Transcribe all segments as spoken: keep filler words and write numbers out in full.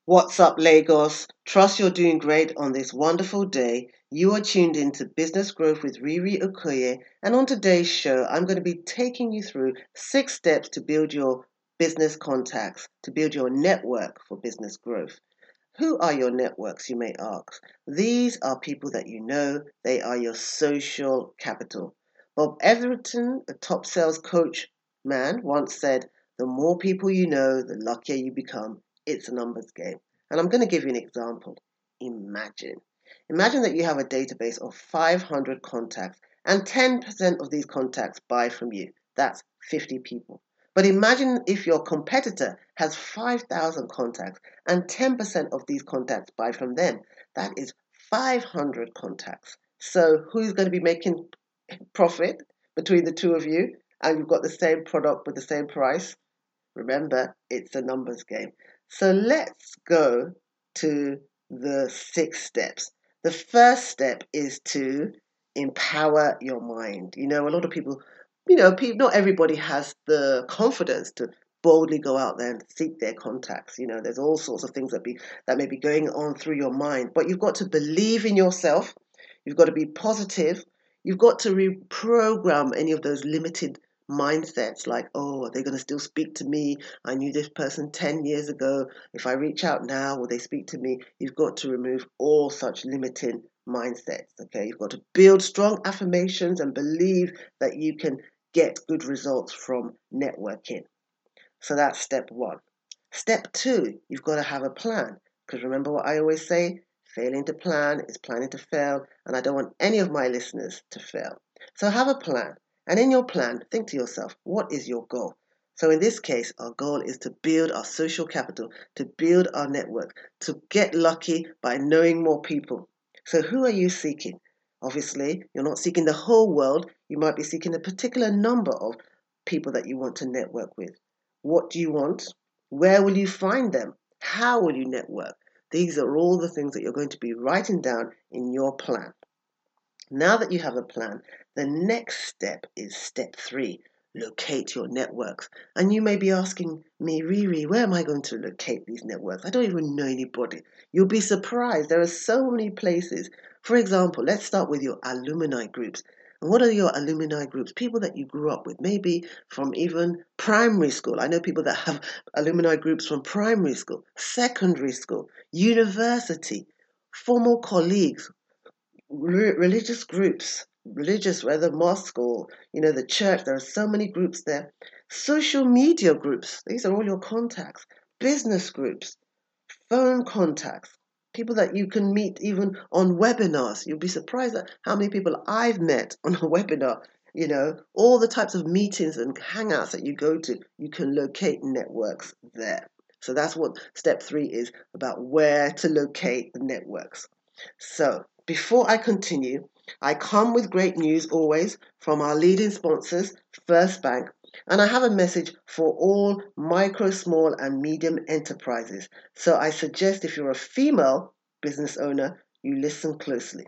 What's up, Lagos? Trust you're doing great on this wonderful day. You are tuned into Business Growth with Riri Okoye, and on today's show, I'm going to be taking you through six steps to build your business contacts, to build your network for business growth. Who are your networks, you may ask? These are people that you know, they are your social capital. Bob Everton, a top sales coach man, once said, the more people you know, the luckier you become. It's a numbers game. And I'm going to give you an example. Imagine. Imagine that you have a database of five hundred contacts and ten percent of these contacts buy from you. That's fifty people. But imagine if your competitor has five thousand contacts and ten percent of these contacts buy from them. That is five hundred contacts. So who's going to be making profit between the two of you? And you've got the same product with the same price. Remember, it's a numbers game. So let's go to the six steps. The first step is to empower your mind. You know, a lot of people, you know, people, not everybody has the confidence to boldly go out there and seek their contacts. You know, there's all sorts of things that be that may be going on through your mind, but you've got to believe in yourself. You've got to be positive. You've got to reprogram any of those limited mindsets like, oh, are they going to still speak to me? I knew this person ten years ago. If I reach out now, will they speak to me? You've got to remove all such limiting mindsets. Okay, you've got to build strong affirmations and believe that you can get good results from networking. So that's step one. Step two, you've got to have a plan. Because remember what I always say, failing to plan is planning to fail, and I don't want any of my listeners to fail. So have a plan. And in your plan, think to yourself, what is your goal? So in this case, our goal is to build our social capital, to build our network, to get lucky by knowing more people. So who are you seeking? Obviously, you're not seeking the whole world. You might be seeking a particular number of people that you want to network with. What do you want? Where will you find them? How will you network? These are all the things that you're going to be writing down in your plan. Now that you have a plan, the next step is step three. Locate your networks. And you may be asking me, Riri, where am I going to locate these networks? I don't even know anybody. You'll be surprised. There are so many places. For example, let's start with your alumni groups. And what are your alumni groups? People that you grew up with, maybe from even primary school. I know people that have alumni groups from primary school, secondary school, university, former colleagues, re- religious groups, religious, whether mosque or, you know, the church. There are so many groups there. Social media groups. These are all your contacts. Business groups, phone contacts, people that you can meet even on webinars. You'll be surprised at how many people I've met on a webinar. You know, all the types of meetings and hangouts that you go to, you can locate networks there. So that's what step three is about, where to locate the networks. So before I continue, I come with great news always from our leading sponsors, First Bank, and I have a message for all micro, small, and medium enterprises. So I suggest if you're a female business owner, you listen closely.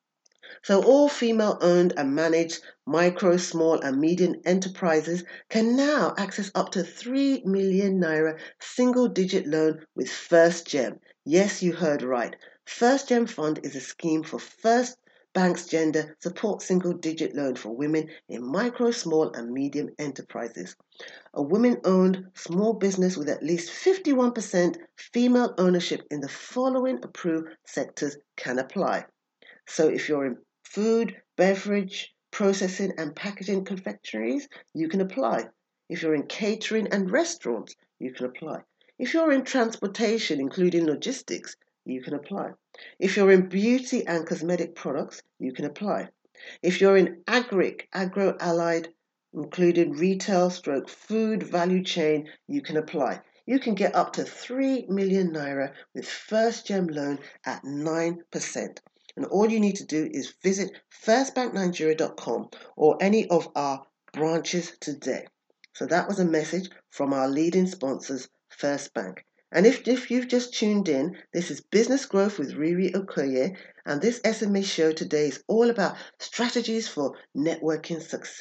So all female owned and managed micro, small, and medium enterprises can now access up to three million naira single digit loan with First Gem. Yes, you heard right. First Gem Fund is a scheme for First Bank's gender support single digit loan for women in micro, small, and medium enterprises. A women owned small business with at least fifty-one percent female ownership in the following approved sectors can apply. So if you're in food, beverage, processing and packaging confectionaries, you can apply. If you're in catering and restaurants, you can apply. If you're in transportation, including logistics, you can apply. If you're in beauty and cosmetic products, you can apply. If you're in agric, agro-allied, including retail stroke food value chain, you can apply. You can get up to three million naira with First Gem loan at nine percent. And all you need to do is visit first bank nigeria dot com or any of our branches today. So that was a message from our leading sponsors, First Bank. And if, if you've just tuned in, this is Business Growth with Riri Okoye, and this S M E show today is all about strategies for networking success.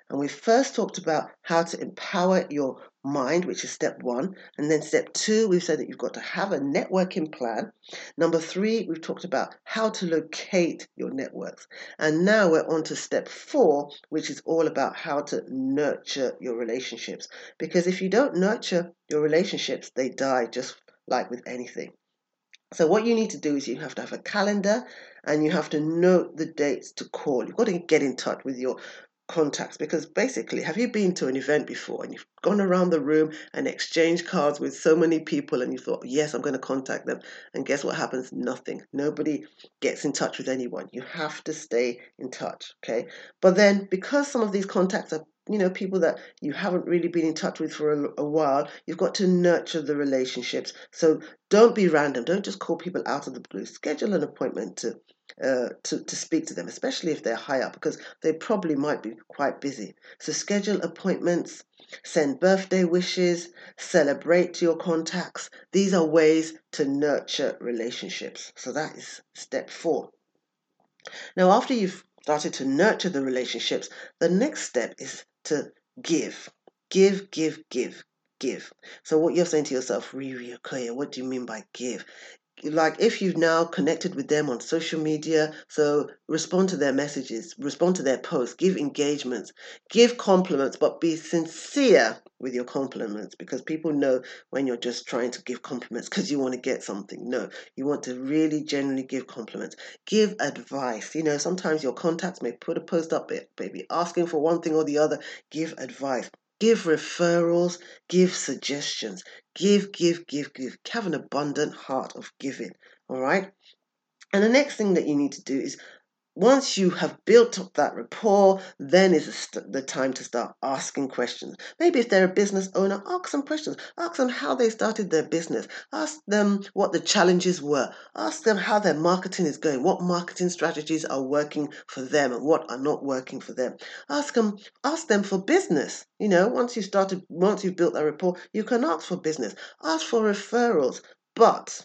And we first talked about how to empower your mind, which is step one. And then step two, we've said that you've got to have a networking plan. Number three, we've talked about how to locate your networks. And now we're on to step four, which is all about how to nurture your relationships. Because if you don't nurture your relationships, they die just like with anything. So what you need to do is you have to have a calendar and you have to note the dates to call. You've got to get in touch with your contacts because basically, have you been to an event before and you've gone around the room and exchanged cards with so many people and you thought, yes, I'm going to contact them. And guess what happens? Nothing. Nobody gets in touch with anyone. You have to stay in touch, okay? But then because some of these contacts are you know, people that you haven't really been in touch with for a, a while, you've got to nurture the relationships. So don't be random. Don't just call people out of the blue. Schedule an appointment to uh, to, to speak to them, especially if they're high up, because they probably might be quite busy. So schedule appointments, send birthday wishes, celebrate your contacts. These are ways to nurture relationships. So that is step four. Now, after you've started to nurture the relationships, the next step is to give. Give, give, give, give. So what you're saying to yourself, Riri Okoye, what do you mean by give? Like if you've now connected with them on social media, so respond to their messages, respond to their posts, give engagements, give compliments, but be sincere with your compliments because people know when you're just trying to give compliments because you want to get something. No, you want to really genuinely give compliments. Give advice. You know, sometimes your contacts may put a post up, maybe asking for one thing or the other. Give advice. Give referrals, give suggestions, give, give, give, give. Have an abundant heart of giving, all right? And the next thing that you need to do is once you have built up that rapport, then is the time to start asking questions. Maybe if they're a business owner, ask them questions. Ask them how they started their business. Ask them what the challenges were. Ask them how their marketing is going, what marketing strategies are working for them and what are not working for them. Ask them, ask them for business. You know, once you started, once you've built that rapport, you can ask for business. Ask for referrals. But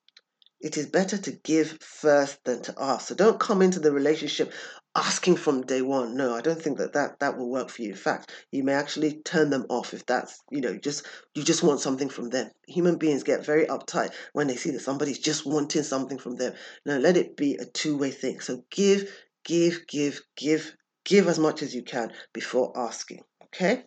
it is better to give first than to ask. So don't come into the relationship asking from day one. No, I don't think that that, that will work for you. In fact, you may actually turn them off if that's, you know, just you just want something from them. Human beings get very uptight when they see that somebody's just wanting something from them. No, let it be a two-way thing. So give, give, give, give, give as much as you can before asking. Okay?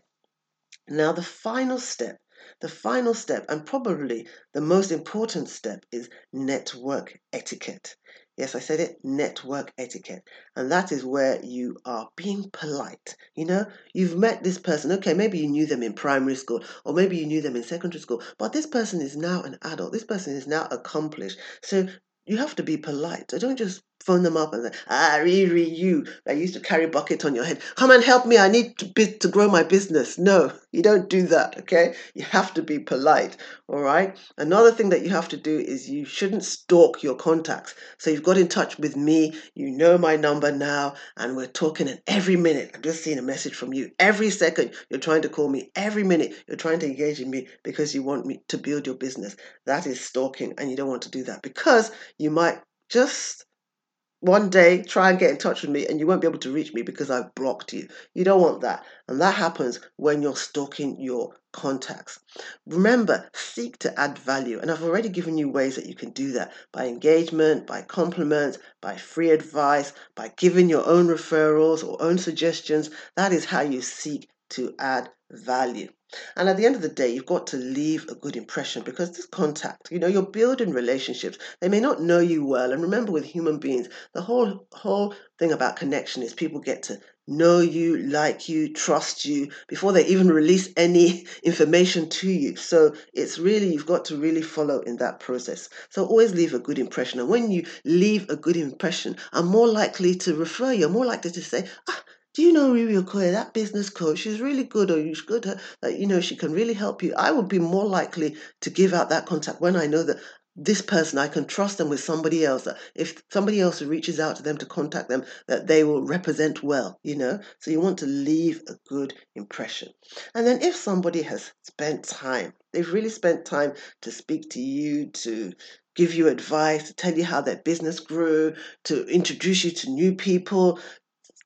Now the final step the final step, and probably the most important step, is network etiquette. Yes, I said it, network etiquette. And that is where you are being polite. You know, you've met this person. Okay, maybe you knew them in primary school, or maybe you knew them in secondary school, but this person is now an adult. This person is now accomplished. So you have to be polite. So don't just phone them up and say, ah, Riri, you that used to carry bucket on your head. Come and help me. I need to, be, to grow my business. No, you don't do that, okay? You have to be polite, all right? Another thing that you have to do is you shouldn't stalk your contacts. So you've got in touch with me. You know my number now, and we're talking, and every minute I'm just seeing a message from you. Every second you're trying to call me. Every minute you're trying to engage in me because you want me to build your business. That is stalking, and you don't want to do that because you might just one day try and get in touch with me and you won't be able to reach me because I've blocked you. You don't want that. And that happens when you're stalking your contacts. Remember, seek to add value. And I've already given you ways that you can do that by engagement, by compliments, by free advice, by giving your own referrals or own suggestions. That is how you seek to add value. And at the end of the day, you've got to leave a good impression because this contact, you know, you're building relationships. They may not know you well. And remember, with human beings, the whole whole thing about connection is people get to know you, like you, trust you before they even release any information to you. So it's really, you've got to really follow in that process. So always leave a good impression. And when you leave a good impression, I'm more likely to refer you. I'm more likely to say, ah, do you know Riri Okoye, that business coach? She's really good, or you should, uh, you know, she can really help you. I would be more likely to give out that contact when I know that this person, I can trust them with somebody else. That if somebody else reaches out to them to contact them, that they will represent well, you know. So you want to leave a good impression. And then if somebody has spent time, they've really spent time to speak to you, to give you advice, to tell you how their business grew, to introduce you to new people,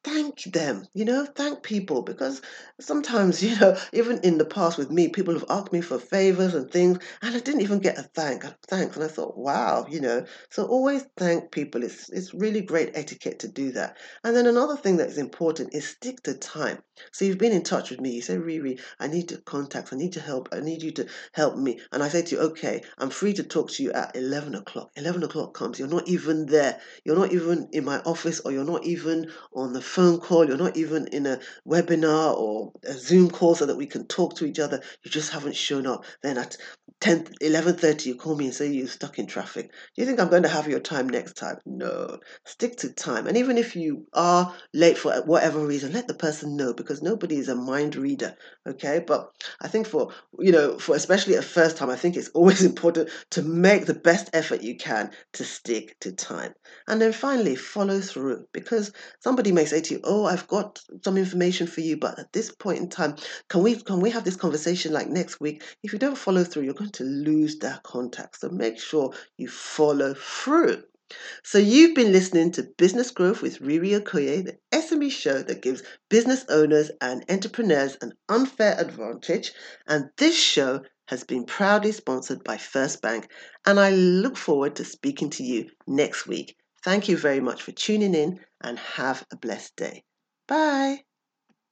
thank them, you know, thank people, because sometimes, you know, even in the past with me, people have asked me for favors and things, and I didn't even get a thank, thanks. And I thought, wow, you know, so always thank people. It's, it's really great etiquette to do that. And then another thing that is important is stick to time. So you've been in touch with me. You say, Riri, I need to contact, I need to help, I need you to help me. And I say to you, okay, I'm free to talk to you at eleven o'clock. eleven o'clock comes, you're not even there. You're not even in my office, or you're not even on the phone call. You're not even in a webinar or a Zoom call so that we can talk to each other. You just haven't shown up. Then at ten, eleven thirty, you call me and say you're stuck in traffic. Do you think I'm going to have your time next time? No. Stick to time. And even if you are late for whatever reason, let the person know, because nobody is a mind reader. Okay. But I think for, you know, for especially a first time, I think it's always important to make the best effort you can to stick to time. And then finally, follow through, because somebody may say to you, "Oh, I've got some information for you, but at this point in time, can we can we have this conversation like next week?" If you don't follow through, you're going to lose that contact. So make sure you follow through. So you've been listening to Business Growth with Riri Okoye, the S M E show that gives business owners and entrepreneurs an unfair advantage. And this show has been proudly sponsored by First Bank. And I look forward to speaking to you next week. Thank you very much for tuning in, and have a blessed day. Bye.